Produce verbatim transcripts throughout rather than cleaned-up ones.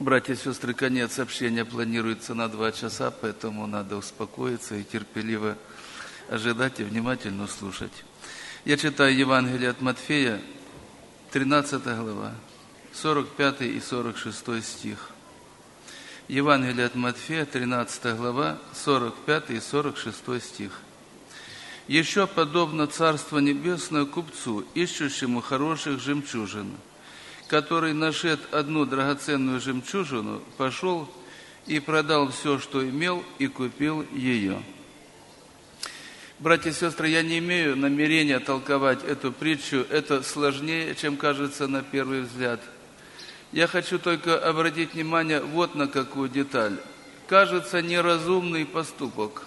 Братья и сестры, конец общения планируется на два часа, поэтому надо успокоиться и терпеливо ожидать и внимательно слушать. Я читаю Евангелие от Матфея, тринадцатая глава, сорок пятый и сорок шестой стих. Евангелие от Матфея, тринадцатая глава, сорок пятый и сорок шестой стих. «Еще подобно Царство Небесное купцу, ищущему хороших жемчужин, который, нашед одну драгоценную жемчужину, пошел и продал все, что имел, и купил ее». Братья и сестры, я не имею намерения толковать эту притчу, это сложнее, чем кажется на первый взгляд. Я хочу только обратить внимание вот на какую деталь. Кажется, неразумный поступок.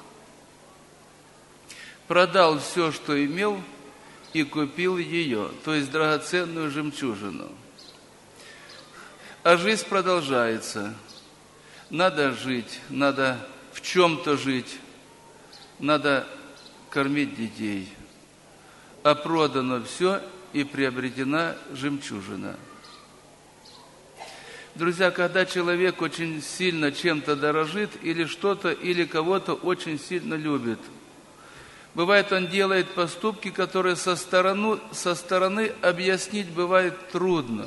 Продал все, что имел, и купил ее, то есть драгоценную жемчужину. А жизнь продолжается. Надо жить, надо в чем-то жить, надо кормить детей. А продано все, и приобретена жемчужина. Друзья, когда человек очень сильно чем-то дорожит, или что-то, или кого-то очень сильно любит, бывает, он делает поступки, которые со стороны, со стороны объяснить бывает трудно.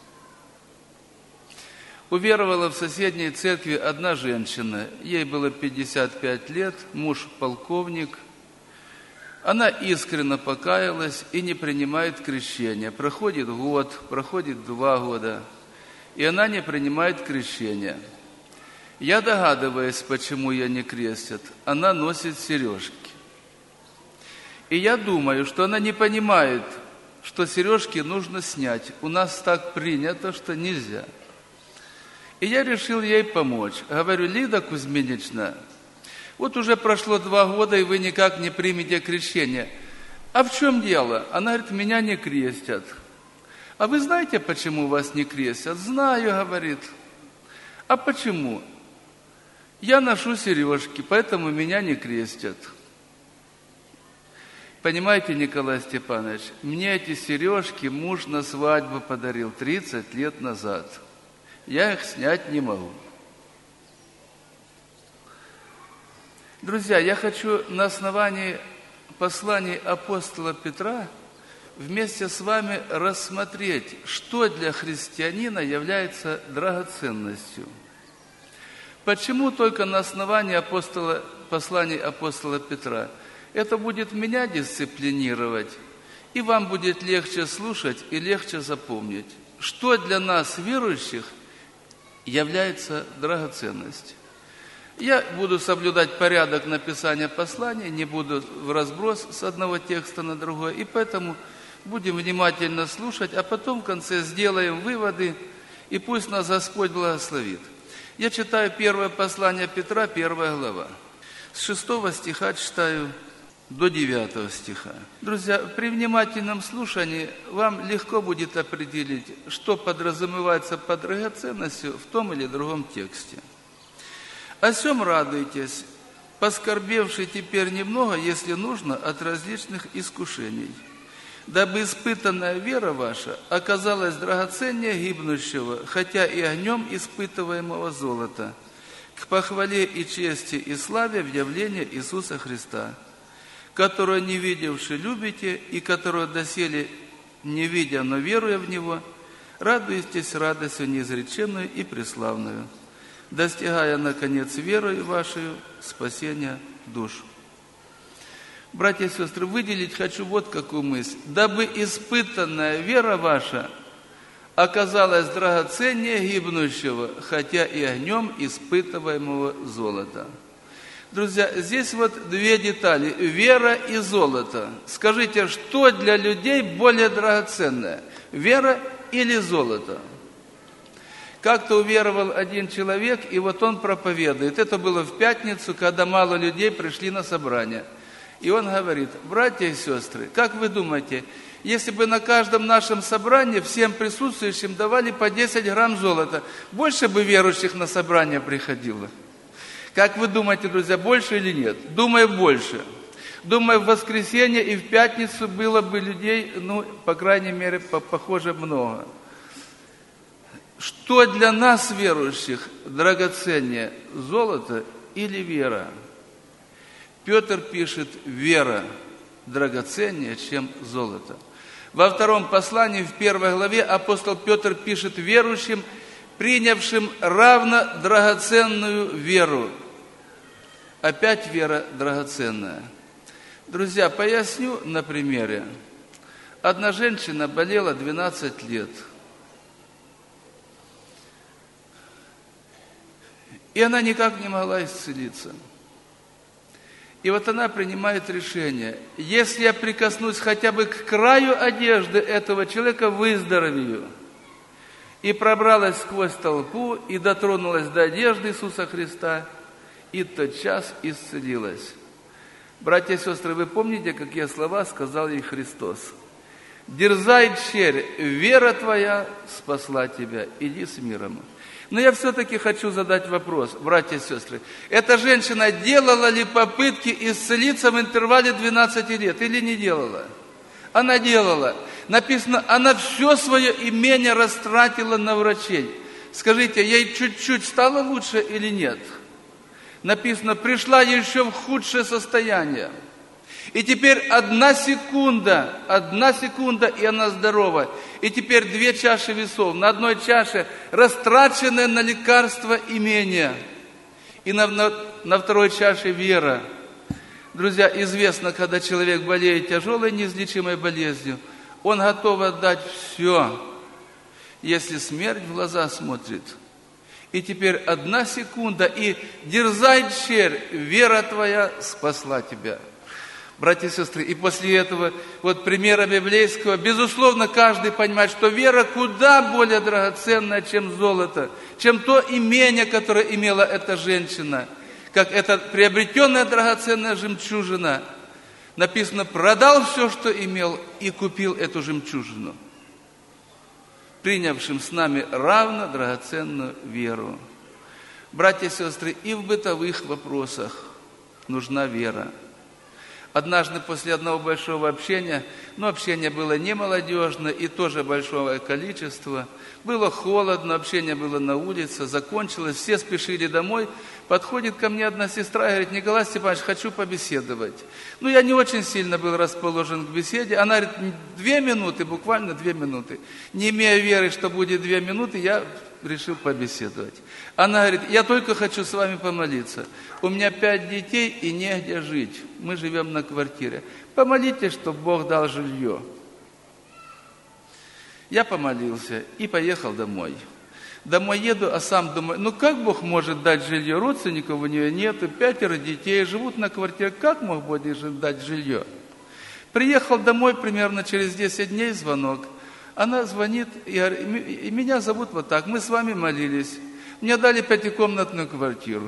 Уверовала в соседней церкви одна женщина, ей было пятьдесят пять лет, муж полковник. Она искренне покаялась и не принимает крещения. Проходит год, проходит два года, и она не принимает крещения. Я догадываюсь, почему ее не крестят. Она носит сережки. И я думаю, что она не понимает, что сережки нужно снять. У нас так принято, что нельзя. И я решил ей помочь. Говорю: Лида Кузьминична, вот уже прошло два года, и вы никак не примете крещение. А в чем дело? Она говорит: меня не крестят. А вы знаете, почему вас не крестят? Знаю, говорит. А почему? Я ношу сережки, поэтому меня не крестят. Понимаете, Николай Степанович, мне эти сережки муж на свадьбу подарил тридцать лет назад. Я их снять не могу. Друзья, я хочу на основании посланий апостола Петра вместе с вами рассмотреть, что для христианина является драгоценностью. Почему только на основании апостола, посланий апостола Петра? Это будет меня дисциплинировать, и вам будет легче слушать и легче запомнить, что для нас, верующих, является драгоценностью. Я буду соблюдать порядок написания послания, не буду в разброс с одного текста на другой, и поэтому будем внимательно слушать, а потом в конце сделаем выводы, и пусть нас Господь благословит. Я читаю первое послание Петра, первая глава. С шестого стиха читаю до девятого стиха. Друзья, при внимательном слушании вам легко будет определить, что подразумевается под драгоценностью в том или другом тексте. «О сем радуйтесь, поскорбевши теперь немного, если нужно, от различных искушений, дабы испытанная вера ваша оказалась драгоценнее гибнущего, хотя и огнем испытываемого золота, к похвале и чести и славе в явлении Иисуса Христа, которого не видевши любите, и которого доселе не видя, но веруя в Него, радуйтесь радостью неизреченную и преславную, достигая, наконец, верою вашей спасения душ». Братья и сестры, выделить хочу вот какую мысль. «Дабы испытанная вера ваша оказалась драгоценнее гибнущего, хотя и огнем испытываемого золота». Друзья, здесь вот две детали. Вера и золото. Скажите, что для людей более драгоценное? Вера или золото? Как-то уверовал один человек, и вот он проповедует. Это было в пятницу, когда мало людей пришли на собрание. И он говорит: братья и сестры, как вы думаете, если бы на каждом нашем собрании всем присутствующим давали по десять грамм золота, больше бы верующих на собрание приходило? Как вы думаете, друзья, больше или нет? Думаю, больше. Думаю, в воскресенье и в пятницу было бы людей, ну, по крайней мере, по- похоже, много. Что для нас, верующих, драгоценнее, золото или вера? Петр пишет, вера драгоценнее, чем золото. Во втором послании, в первой главе, апостол Петр пишет верующим, принявшим равно драгоценную веру. Опять вера драгоценная. Друзья, поясню на примере. Одна женщина болела двенадцать лет. И она никак не могла исцелиться. И вот она принимает решение, если я прикоснусь хотя бы к краю одежды этого человека, выздоровею. И пробралась сквозь толпу, и дотронулась до одежды Иисуса Христа, и тотчас исцелилась. Братья и сестры, вы помните, какие слова сказал ей Христос? «Дерзай, черь, вера твоя спасла тебя, иди с миром». Но я все-таки хочу задать вопрос, братья и сестры. Эта женщина делала ли попытки исцелиться в интервале двенадцати лет или не делала? Она делала. Написано, она все свое имение растратила на врачей. Скажите, ей чуть-чуть стало лучше или нет? Написано, пришла еще в худшее состояние. И теперь одна секунда, одна секунда, и она здорова. И теперь две чаши весов. На одной чаше растраченное на лекарства имение. И на, на, на второй чаше вера. Друзья, известно, когда человек болеет тяжелой неизлечимой болезнью, он готов отдать все, если смерть в глаза смотрит. И теперь одна секунда, и дерзай, черь, вера твоя спасла тебя. Братья и сестры, и после этого, вот примера библейского, безусловно, каждый понимает, что вера куда более драгоценная, чем золото, чем то имение, которое имела эта женщина, как эта приобретенная драгоценная жемчужина. Написано, продал все, что имел, и купил эту жемчужину, принявшим с нами равно драгоценную веру. Братья и сестры, и в бытовых вопросах нужна вера. Однажды после одного большого общения, но общение было не молодежное и тоже большое количество, было холодно, общение было на улице, закончилось, все спешили домой. Подходит ко мне одна сестра и говорит, Николай Степанович, хочу побеседовать. Ну, я не очень сильно был расположен к беседе. Она говорит, две минуты, буквально две минуты. Не имея веры, что будет две минуты, я решил побеседовать. Она говорит, я только хочу с вами помолиться. У меня пять детей и негде жить. Мы живем на квартире. Помолитесь, чтобы Бог дал жилье. Я помолился и поехал домой. Домой еду, а сам думаю, ну как Бог может дать жилье? Родственников у нее нету, пятеро детей, живут на квартире. Как мог Бог дать жилье? Приехал домой примерно через десять дней, звонок. Она звонит, и, и меня зовут вот так, мы с вами молились. Мне дали пятикомнатную квартиру.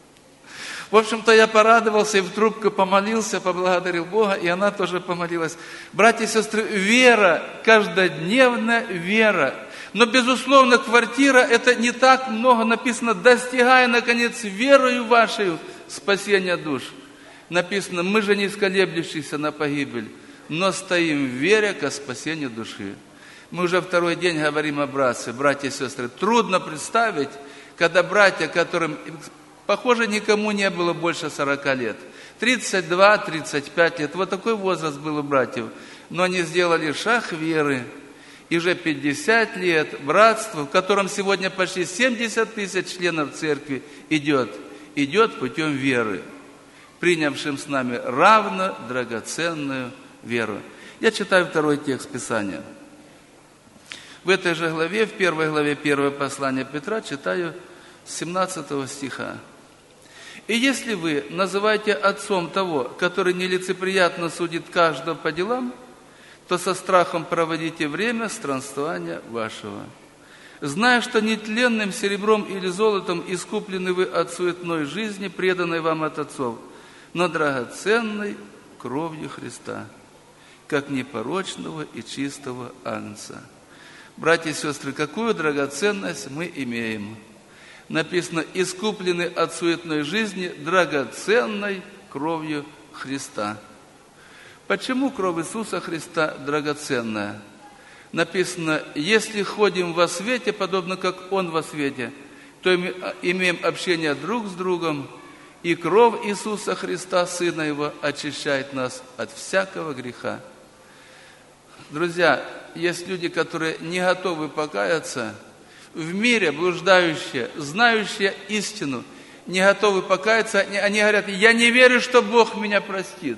В общем-то, я порадовался и в трубку помолился, поблагодарил Бога, и она тоже помолилась. Братья и сестры, вера, каждодневная вера. Но, безусловно, квартира, это не так много написано, достигая, наконец, верою вашей спасения душ. Написано, мы же не исколеблющиеся на погибель, но стоим в вере ко спасению души. Мы уже второй день говорим о братстве, братья и сестры. Трудно представить, когда братья, которым, похоже, никому не было больше сорока лет, тридцать два - тридцать пять лет, вот такой возраст был у братьев, но они сделали шаг веры, и уже пятьдесят лет братство, в котором сегодня почти семьдесят тысяч членов церкви идет, идет путем веры, принявшим с нами равно драгоценную веру. Я читаю второй текст Писания. В этой же главе, в первой главе первого послания Петра, читаю с семнадцатого стиха. «И если вы называете отцом того, который нелицеприятно судит каждого по делам, то со страхом проводите время странствования вашего, зная, что нетленным серебром или золотом искуплены вы от суетной жизни, преданной вам от отцов, но драгоценной кровью Христа, как непорочного и чистого агнца». Братья и сестры, какую драгоценность мы имеем? Написано, искуплены от суетной жизни драгоценной кровью Христа. Почему кровь Иисуса Христа драгоценная? Написано: если ходим во свете, подобно как Он во свете, то имеем общение друг с другом, и кровь Иисуса Христа, Сына Его, очищает нас от всякого греха. Друзья, есть люди, которые не готовы покаяться, в мире блуждающие, знающие истину, не готовы покаяться, они говорят: я не верю, что Бог меня простит.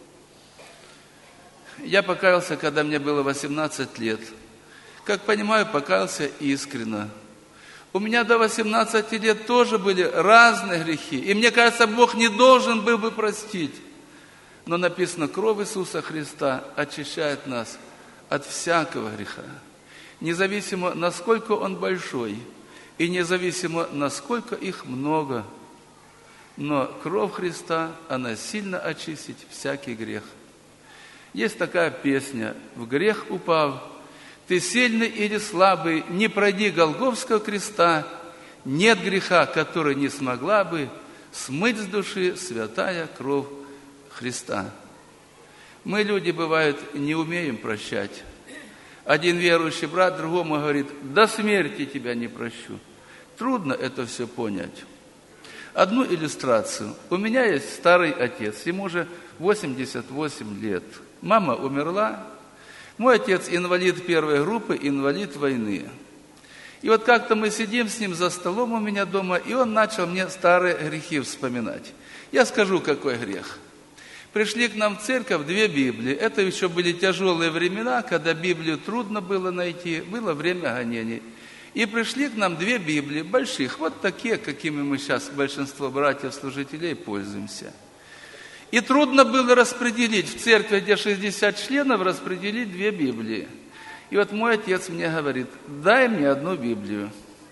Я покаялся, когда мне было восемнадцать лет. Как понимаю, покаялся искренне. У меня до восемнадцати лет тоже были разные грехи. И мне кажется, Бог не должен был бы простить. Но написано: кровь Иисуса Христа очищает нас от всякого греха. Независимо, насколько он большой, и независимо, насколько их много. Но кровь Христа, она сильно очистит всякий грех. Есть такая песня: «В грех упав, ты сильный или слабый, не пройди Голгофского креста, нет греха, который не смогла бы смыть с души святая кровь Христа». Мы, люди, бывает, не умеем прощать. Один верующий брат другому говорит: до смерти тебя не прощу. Трудно это все понять. Одну иллюстрацию. У меня есть старый отец, ему уже восемьдесят восемь лет. Мама умерла. Мой отец инвалид первой группы, инвалид войны. И вот как-то мы сидим с ним за столом у меня дома, и он начал мне старые грехи вспоминать. Я скажу, какой грех. Пришли к нам в церковь две Библии. Это еще были тяжелые времена, когда Библию трудно было найти, было время гонений. И пришли к нам две Библии, больших, вот такие, какими мы сейчас, большинство братьев-служителей, пользуемся. И трудно было распределить в церкви, где шестьдесят членов, распределить две Библии. И вот мой отец мне говорит: дай мне одну Библию.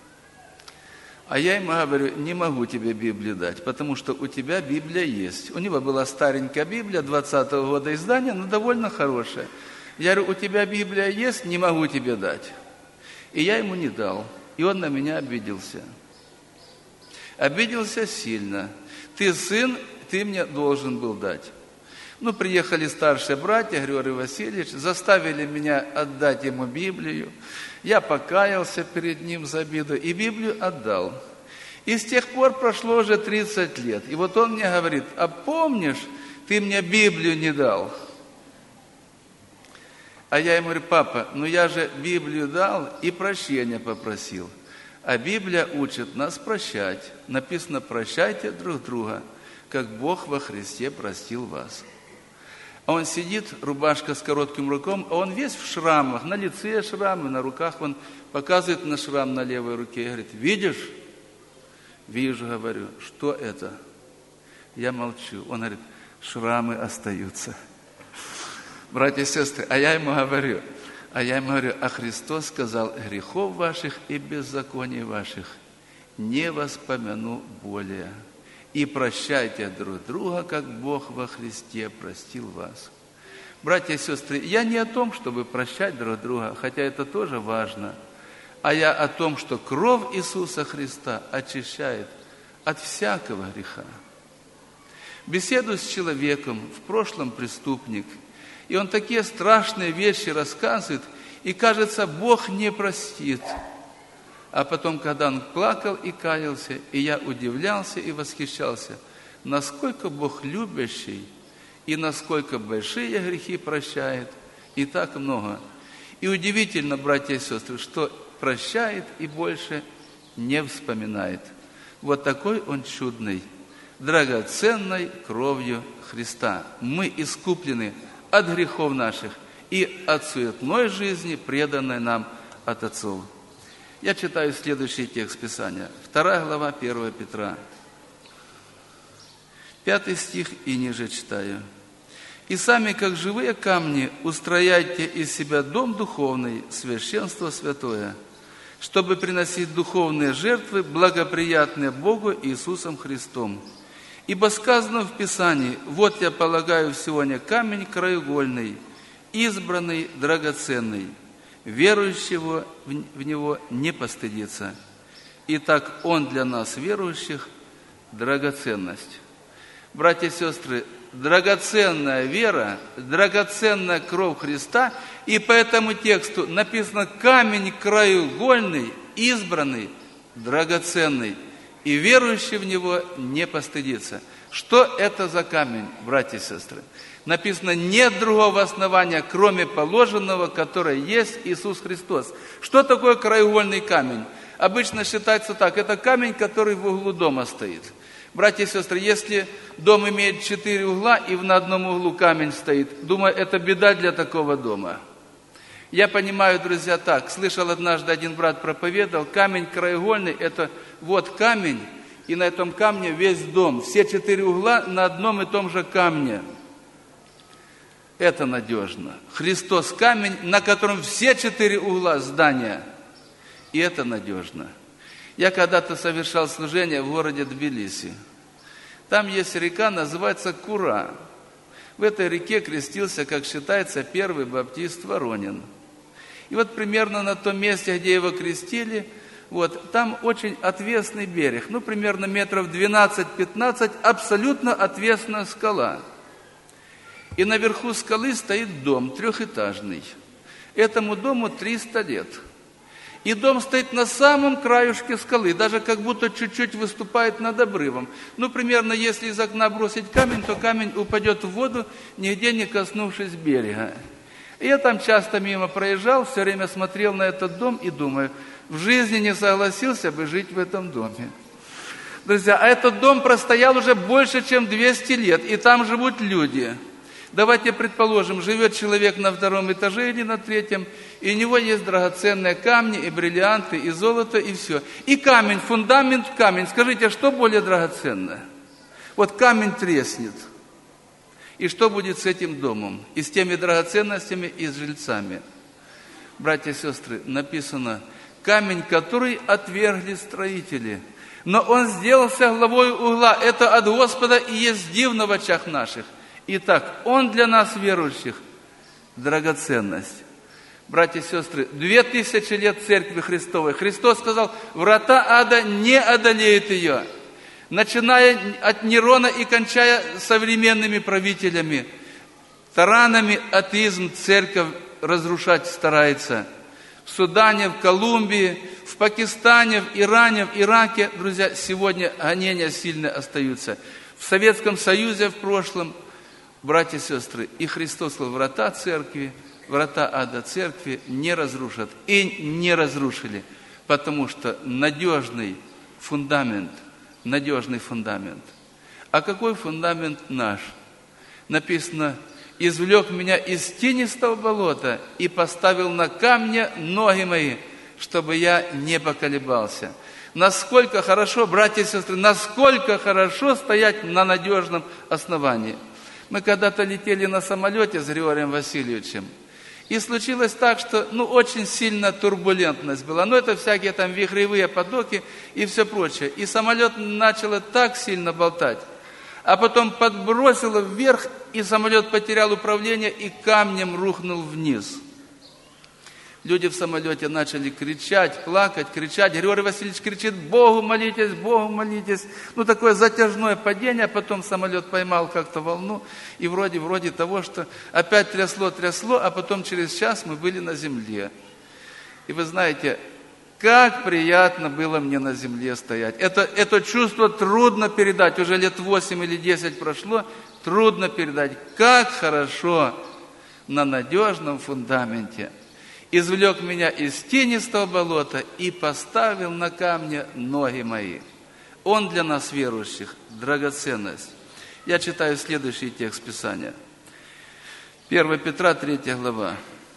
А я ему говорю: не могу тебе Библию дать, потому что у тебя Библия есть. У него была старенькая Библия, двадцатого года издания, но довольно хорошая. Я говорю: у тебя Библия есть, не могу тебе дать. И я ему не дал. И он на меня обиделся. Обиделся сильно. Ты сын, ты мне должен был дать. Ну, приехали старшие братья, Григорий Васильевич, заставили меня отдать ему Библию. Я покаялся перед ним за обиду и Библию отдал. И с тех пор прошло уже тридцать лет. И вот он мне говорит: а помнишь, ты мне Библию не дал? А я ему говорю: папа, ну я же Библию дал и прощения попросил. А Библия учит нас прощать. Написано: прощайте друг друга, как Бог во Христе простил вас. А он сидит, рубашка с коротким рукавом, а он весь в шрамах, на лице шрамы, на руках он показывает на шрам на левой руке и говорит: видишь? Вижу, говорю. Что это? Я молчу. Он говорит: шрамы остаются. Братья и сестры, а я ему говорю, а я ему говорю, а Христос сказал: грехов ваших и беззаконий ваших не воспомяну более. И прощайте друг друга, как Бог во Христе простил вас. Братья и сестры, я не о том, чтобы прощать друг друга, хотя это тоже важно, а я о том, что кровь Иисуса Христа очищает от всякого греха. Беседую с человеком, в прошлом преступник, и он такие страшные вещи рассказывает, и кажется, Бог не простит. А потом, когда он плакал и каялся, и я удивлялся и восхищался, насколько Бог любящий, и насколько большие грехи прощает, и так много. И удивительно, братья и сестры, что прощает и больше не вспоминает. Вот такой он чудный, драгоценной кровью Христа. Мы искуплены от грехов наших и от суетной жизни, преданной нам от отцов. Я читаю следующий текст Писания. Вторая глава первого Петра. Пятый стих и ниже читаю. «И сами, как живые камни, устрояйте из себя дом духовный, священство святое, чтобы приносить духовные жертвы, благоприятные Богу Иисусом Христом. Ибо сказано в Писании: вот я полагаю сегодня камень краеугольный, избранный, драгоценный, верующего в Него не постыдится. Итак, Он для нас, верующих, драгоценность». Братья и сестры, драгоценная вера, драгоценная кровь Христа, и по этому тексту написано камень краеугольный, избранный, драгоценный, и верующий в него не постыдится. Что это за камень, братья и сестры? Написано, нет другого основания, кроме положенного, которое есть Иисус Христос. Что такое краеугольный камень? Обычно считается так, это камень, который в углу дома стоит. Братья и сестры, если дом имеет четыре угла, и на одном углу камень стоит, думаю, это беда для такого дома. Я понимаю, друзья, так, слышал однажды один брат проповедовал, камень краеугольный, это вот камень, и на этом камне весь дом, все четыре угла на одном и том же камне. Это надежно. Христос камень, на котором все четыре угла здания, и это надежно. Я когда-то совершал служение в городе Тбилиси. Там есть река, называется Кура. В этой реке крестился, как считается, первый баптист Воронин. И вот примерно на том месте, где его крестили, вот, там очень отвесный берег, ну, примерно метров двенадцать-пятнадцать, абсолютно отвесная скала. И наверху скалы стоит дом трехэтажный. Этому дому триста лет. И дом стоит на самом краюшке скалы, даже как будто чуть-чуть выступает над обрывом. Ну, примерно, если из окна бросить камень, то камень упадет в воду, нигде не коснувшись берега. И я там часто мимо проезжал, все время смотрел на этот дом и думаю, в жизни не согласился бы жить в этом доме. Друзья, а этот дом простоял уже больше, чем двести лет, и там живут люди. Давайте предположим, живет человек на втором этаже или на третьем, и у него есть драгоценные камни, и бриллианты, и золото, и все. И камень, фундамент камень. Скажите, что более драгоценное? Вот камень треснет. И что будет с этим домом? И с теми драгоценностями, и с жильцами? Братья и сестры, написано, камень, который отвергли строители, но он сделался главой угла. Это от Господа и есть дивно в очах наших. Итак, Он для нас, верующих, драгоценность. Братья и сестры, две тысячи лет Церкви Христовой. Христос сказал, врата ада не одолеют ее. Начиная от Нерона и кончая современными правителями, таранами атеизм церковь разрушать старается. В Судане, в Колумбии, в Пакистане, в Иране, в Ираке, друзья, сегодня гонения сильно остаются. В Советском Союзе в прошлом, братья и сестры, и Христос сказал, врата церкви, врата ада церкви не разрушат. И не разрушили, потому что надежный фундамент, надежный фундамент. А какой фундамент наш? Написано, извлек меня из тинистого болота и поставил на камне ноги мои, чтобы я не поколебался. Насколько хорошо, братья и сестры, насколько хорошо стоять на надежном основании. Мы когда-то летели на самолете с Григорием Васильевичем, и случилось так, что ну, очень сильно турбулентность была. Ну, это всякие там вихревые потоки и все прочее. И самолет начал так сильно болтать, а потом подбросило вверх, и самолет потерял управление и камнем рухнул вниз. Люди в самолете начали кричать, плакать, кричать. Григорий Васильевич кричит, Богу молитесь, Богу молитесь. Ну, такое затяжное падение, а потом самолет поймал как-то волну, и вроде, вроде того, что опять трясло, трясло, а потом через час мы были на земле. И вы знаете, как приятно было мне на земле стоять. Это, это чувство трудно передать, уже лет восемь или десять прошло, трудно передать. Как хорошо на надежном фундаменте. Извлек меня из тинистого болота и поставил на камне ноги мои. Он для нас, верующих, драгоценность. Я читаю следующий текст Писания. первое Петра, третья глава.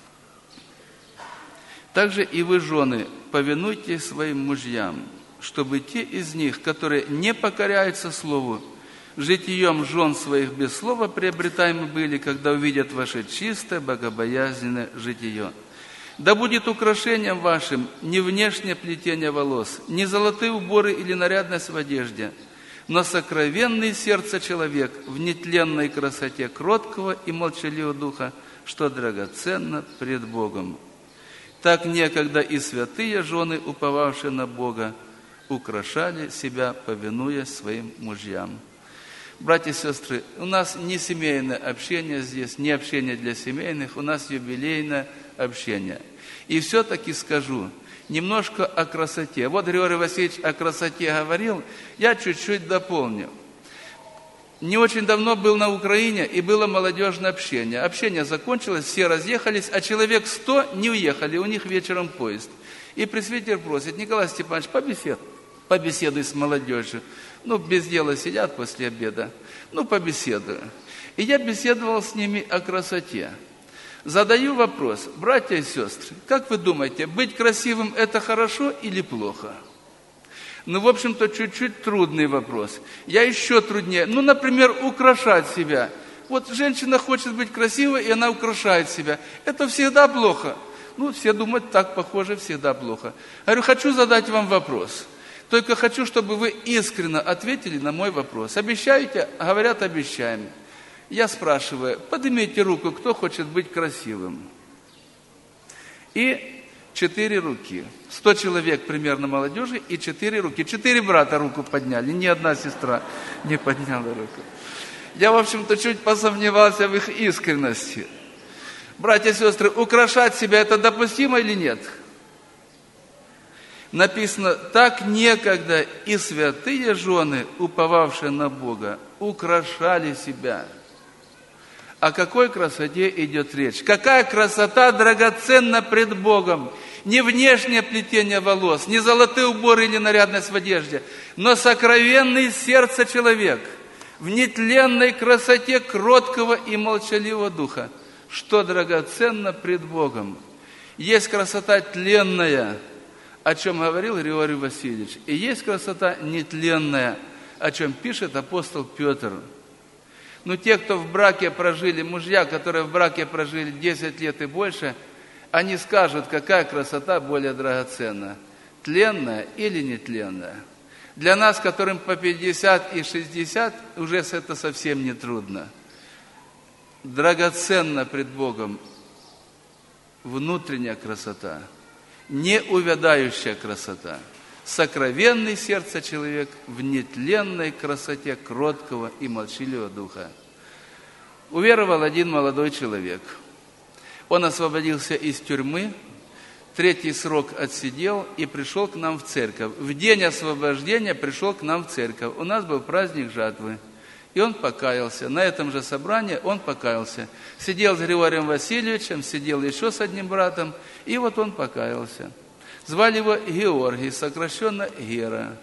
«Также и вы, жены, повинуйтесь своим мужьям, чтобы те из них, которые не покоряются слову, житием жен своих без слова приобретаемы были, когда увидят ваше чистое, богобоязненное житие. Да будет украшением вашим не внешнее плетение волос, не золотые уборы или нарядность в одежде, но сокровенный сердце человек в нетленной красоте кроткого и молчаливого духа, что драгоценно пред Богом. Так некогда и святые жены, уповавшие на Бога, украшали себя, повинуясь своим мужьям». Братья и сестры, у нас не семейное общение здесь, не общение для семейных, у нас юбилейное общение. И все-таки скажу немножко о красоте. Вот Григорий Васильевич о красоте говорил, я чуть-чуть дополню. Не очень давно был на Украине, и было молодежное общение. Общение закончилось, все разъехались, а человек сто не уехали, у них вечером поезд. И пресвитер просит: Николай Степанович, побесед, побеседуй с молодежью. Ну, без дела сидят после обеда. Ну, побеседую. И я беседовал с ними о красоте. Задаю вопрос: братья и сестры, как вы думаете, быть красивым – это хорошо или плохо? Ну, в общем-то, чуть-чуть трудный вопрос. Я еще труднее. Ну, например, украшать себя. Вот женщина хочет быть красивой, и она украшает себя. Это всегда плохо. Ну, все думают, так похоже, всегда плохо. Говорю, хочу задать вам вопрос. Только хочу, чтобы вы искренне ответили на мой вопрос. Обещаете? Говорят, обещаем. Я спрашиваю, поднимите руку, кто хочет быть красивым. И четыре руки. Сто человек примерно молодежи и четыре руки. Четыре брата руку подняли, ни одна сестра не подняла руку. Я, в общем-то, чуть посомневался в их искренности. Братья и сестры, украшать себя это допустимо или нет? Написано, так некогда и святые жены, уповавшие на Бога, украшали себя. О какой красоте идет речь? Какая красота драгоценна пред Богом? Не внешнее плетение волос, не золотые уборы или нарядность в одежде, но сокровенный сердце человек в нетленной красоте кроткого и молчаливого духа. Что драгоценно пред Богом? Есть красота тленная, о чем говорил Григорий Васильевич, и есть красота нетленная, о чем пишет апостол Петр. Но те, кто в браке прожили, мужья, которые в браке прожили десять лет и больше, они скажут, какая красота более драгоценна, тленная или нетленная. Для нас, которым по пятьдесят и шестьдесят, уже это совсем не трудно. Драгоценна пред Богом внутренняя красота, неувядающая красота, сокровенный сердце человек в нетленной красоте кроткого и молчаливого духа. Уверовал один молодой человек. Он освободился из тюрьмы, третий срок отсидел и пришел к нам в церковь. В день освобождения пришел к нам в церковь. У нас был праздник жатвы. И он покаялся. На этом же собрании он покаялся. Сидел с Григорием Васильевичем, сидел еще с одним братом, и вот он покаялся. Звали его Георгий, сокращенно Гера.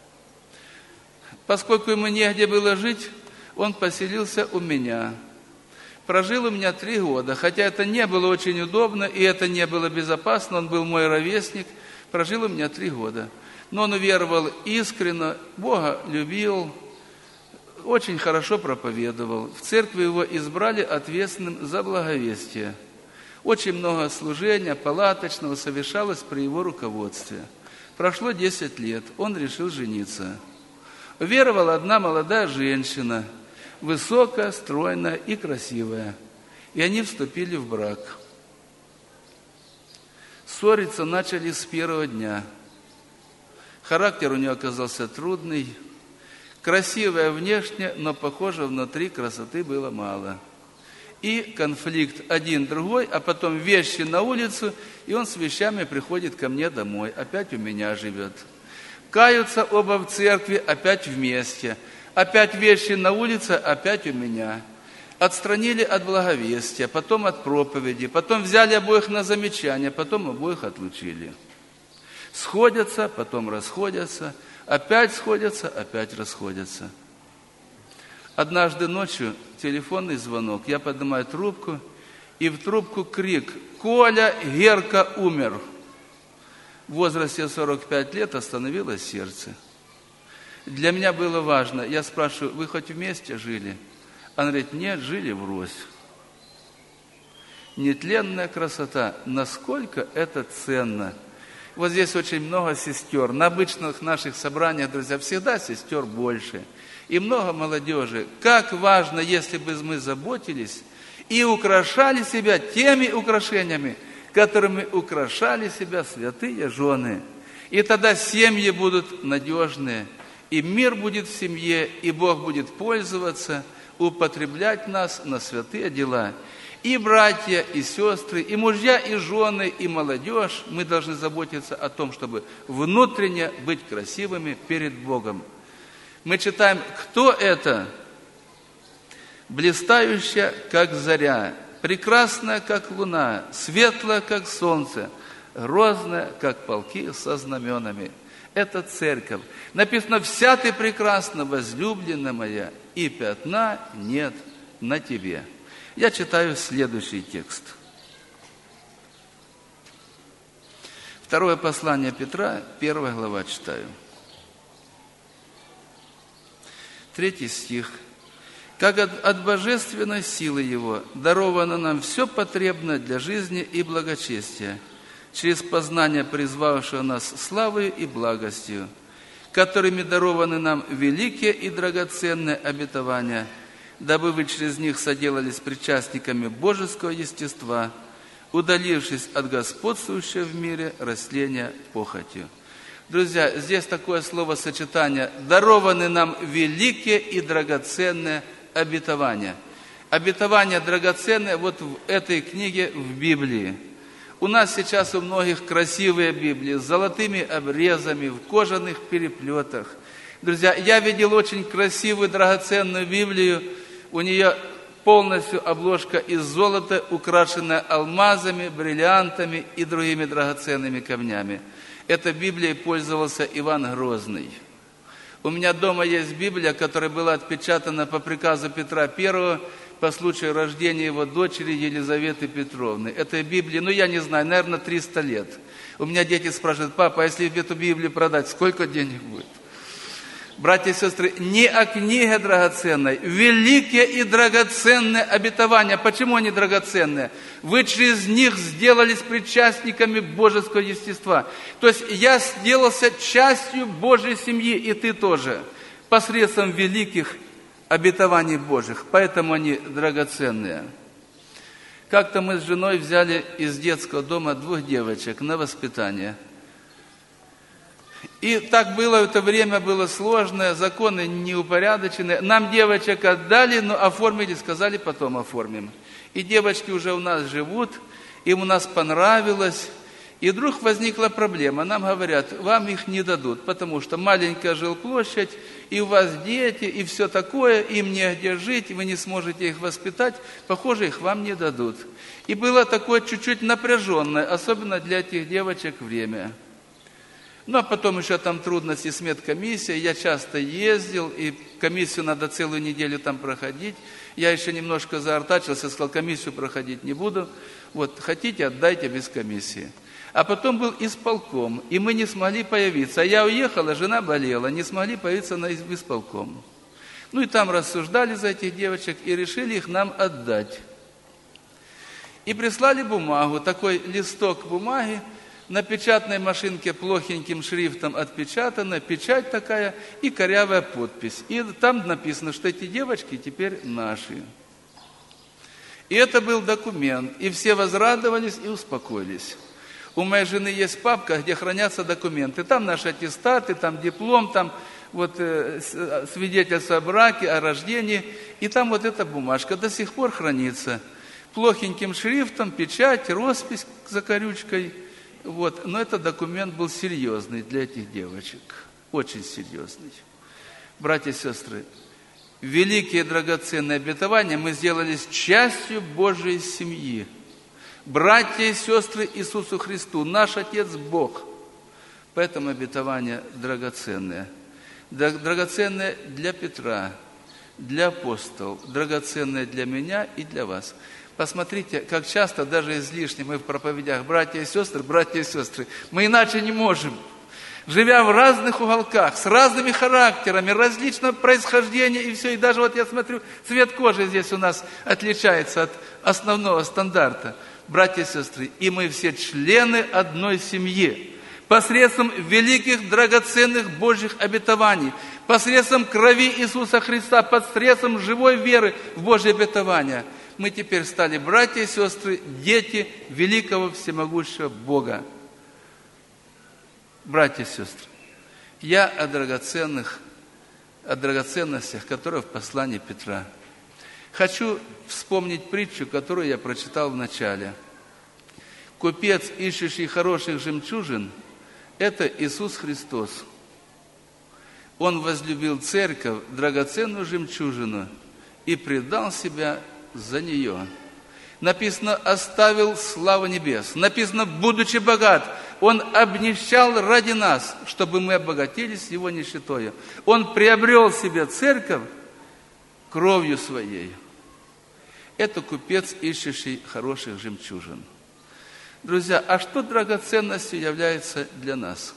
Поскольку ему негде было жить, он поселился у меня. Прожил у меня три года, хотя это не было очень удобно, и это не было безопасно, он был мой ровесник, прожил у меня три года. Но он уверовал искренне, Бога любил, очень хорошо проповедовал. В церкви его избрали ответственным за благовестие. Очень много служения палаточного совершалось при его руководстве. Прошло десять лет, он решил жениться. Уверовала одна молодая женщина, высокая, стройная и красивая. И они вступили в брак. Ссориться начали с первого дня. Характер у нее оказался трудный. Красивая внешне, но, похоже, внутри красоты было мало. И конфликт один-другой, а потом вещи на улицу, и он с вещами приходит ко мне домой, опять у меня живет. Каются оба в церкви, опять вместе. Опять вещи на улице, опять у меня. Отстранили от благовестия, потом от проповеди, потом взяли обоих на замечание, потом обоих отлучили. Сходятся, потом расходятся, опять сходятся, опять расходятся. Однажды ночью телефонный звонок, я поднимаю трубку, и в трубку крик: «Коля, Герка умер!» В возрасте сорок пять лет остановилось сердце. Для меня было важно, я спрашиваю: вы хоть вместе жили? Она говорит: нет, жили врозь. Нетленная красота, насколько это ценно. Вот здесь очень много сестер. На обычных наших собраниях, друзья, всегда сестер больше. И много молодежи. Как важно, если бы мы заботились и украшали себя теми украшениями, которыми украшали себя святые жены. И тогда семьи будут надежные, и мир будет в семье, и Бог будет пользоваться, употреблять нас на святые дела. И братья, и сестры, и мужья, и жены, и молодежь, мы должны заботиться о том, чтобы внутренне быть красивыми перед Богом. Мы читаем, кто это? Блистающая, как заря, прекрасная, как луна, светлая, как солнце, грозная, как полки со знаменами. Это церковь. Написано, вся ты прекрасна, возлюбленная моя, и пятна нет на тебе. Я читаю следующий текст. Второе послание Петра, первая глава читаю. Третий стих. «Как от, от божественной силы Его даровано нам все потребное для жизни и благочестия, через познание призвавшего нас славою и благостью, которыми дарованы нам великие и драгоценные обетования, дабы вы через них соделались причастниками божеского естества, удалившись от господствующего в мире растления похотью». Друзья, здесь такое словосочетание «дарованы нам великие и драгоценные обетования». Обетования драгоценные вот в этой книге в Библии. У нас сейчас у многих красивые Библии с золотыми обрезами, в кожаных переплетах. Друзья, я видел очень красивую, драгоценную Библию. У нее полностью обложка из золота, украшенная алмазами, бриллиантами и другими драгоценными камнями. Этой Библией пользовался Иван Грозный. У меня дома есть Библия, которая была отпечатана по приказу Петра Первого по случаю рождения его дочери Елизаветы Петровны. Этой Библии, ну я не знаю, наверное, триста лет. У меня дети спрашивают: папа, а если эту Библию продать, сколько денег будет? Братья и сестры, не о книге драгоценной, великие и драгоценные обетования. Почему они драгоценные? Вы через них сделались причастниками божеского естества. То есть я сделался частью Божьей семьи, и ты тоже, посредством великих обетований Божьих. Поэтому они драгоценные. Как-то мы с женой взяли из детского дома двух девочек на воспитание. И так было, это время было сложное, законы неупорядоченные. Нам девочек отдали, но оформили, сказали, потом оформим. И девочки уже у нас живут, им у нас понравилось. И вдруг возникла проблема. Нам говорят, вам их не дадут, потому что маленькая жилплощадь, и у вас дети, и все такое, им негде жить, вы не сможете их воспитать, похоже, их вам не дадут. И было такое чуть-чуть напряженное, особенно для этих девочек, время. Ну, а потом еще там трудности с медкомиссией. Я часто ездил, и комиссию надо целую неделю там проходить. Я еще немножко заортачился, сказал, комиссию проходить не буду. Вот, хотите, отдайте без комиссии. А потом был исполком, и мы не смогли появиться. А я уехала, жена болела, не смогли появиться на исполком. Ну, и там рассуждали за этих девочек, и решили их нам отдать. И прислали бумагу, такой листок бумаги, на печатной машинке плохеньким шрифтом отпечатана, печать такая и корявая подпись. И там написано, что эти девочки теперь наши. И это был документ. И все возрадовались и успокоились. У моей жены есть папка, где хранятся документы. Там наши аттестаты, там диплом, там вот э, свидетельство о браке, о рождении. И там вот эта бумажка до сих пор хранится. Плохеньким шрифтом, печать, роспись за корючкой. Вот. Но этот документ был серьезный для этих девочек. Очень серьезный. Братья и сестры, великие драгоценные обетования мы сделались частью Божьей семьи. Братья и сестры Иисусу Христу, наш Отец Бог. Поэтому обетования драгоценные. Драгоценные для Петра, для апостолов, драгоценные для меня и для вас. Посмотрите, как часто, даже излишне, мы в проповедях, братья и сестры, братья и сестры, мы иначе не можем. Живя в разных уголках, с разными характерами, различного происхождения и все. И даже вот я смотрю, цвет кожи здесь у нас отличается от основного стандарта. Братья и сестры, и мы все члены одной семьи. Посредством великих драгоценных Божьих обетований, посредством крови Иисуса Христа, посредством живой веры в Божьи обетования, мы теперь стали братья и сестры, дети великого всемогущего Бога. Братья и сестры, я о драгоценных о драгоценностях, которые в послании Петра. Хочу вспомнить притчу, которую я прочитал в начале. Купец, ищущий хороших жемчужин, это Иисус Христос. Он возлюбил церковь, драгоценную жемчужину, и предал себя за нее. Написано, оставил славу небес. Написано, будучи богат, Он обнищал ради нас, чтобы мы обогатились Его нищетою. Он приобрел себе церковь кровью Своей. Это купец, ищущий хороших жемчужин. Друзья, а что драгоценностью является для нас?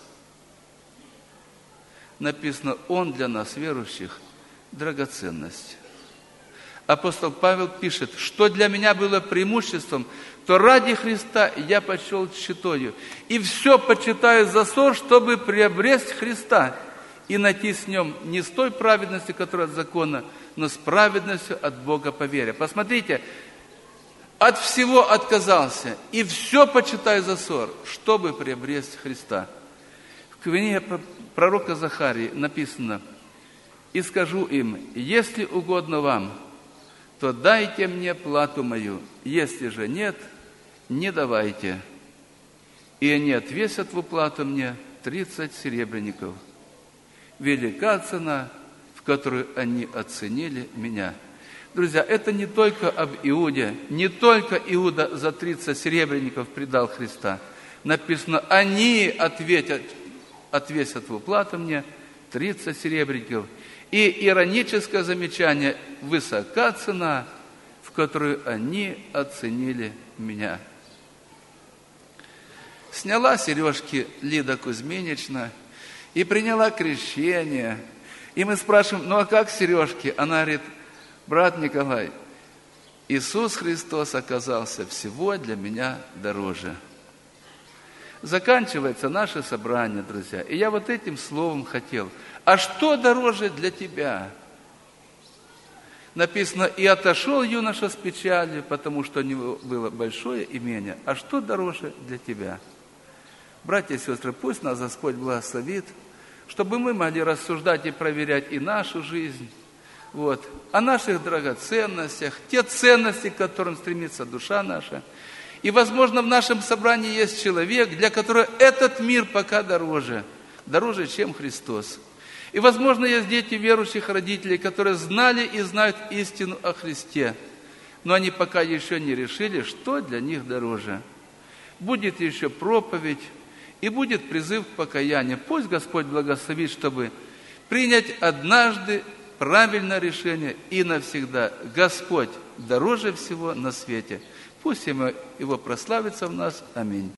Написано, Он для нас, верующих, драгоценность. Апостол Павел пишет, что для меня было преимуществом, то ради Христа я почел тщетою. И все почитаю за ссор, чтобы приобрести Христа и найти с Нем не с той праведностью, которая от закона, но с праведностью от Бога по вере. Посмотрите, от всего отказался, и все почитаю за ссор, чтобы приобрести Христа. В книге пророка Захарии написано, «И скажу им, если угодно вам, то дайте мне плату мою, если же нет, не давайте. И они отвесят в уплату мне тридцать серебряников. Велика цена, в которую они оценили меня». Друзья, это не только об Иуде, не только Иуда за тридцать серебряников предал Христа. Написано, они ответят, отвесят в уплату мне тридцать серебряников. И ироническое замечание, высока цена, в которую они оценили меня. Сняла сережки Лида Кузьминична и приняла крещение. И мы спрашиваем, ну а как сережки? Она говорит, брат Николай, Иисус Христос оказался всего для меня дороже. Заканчивается наше собрание, друзья. И я вот этим словом хотел. А что дороже для тебя? Написано, и отошел юноша с печалью, потому что у него было большое имение. А что дороже для тебя? Братья и сестры, пусть нас Господь благословит, чтобы мы могли рассуждать и проверять и нашу жизнь, вот, о наших драгоценностях, те ценности, к которым стремится душа наша. И, возможно, в нашем собрании есть человек, для которого этот мир пока дороже, дороже, чем Христос. И, возможно, есть дети верующих родителей, которые знали и знают истину о Христе, но они пока еще не решили, что для них дороже. Будет еще проповедь, и будет призыв к покаянию. Пусть Господь благословит, чтобы принять однажды правильное решение и навсегда. Господь дороже всего на свете. Пусть Его прославится в нас. Аминь.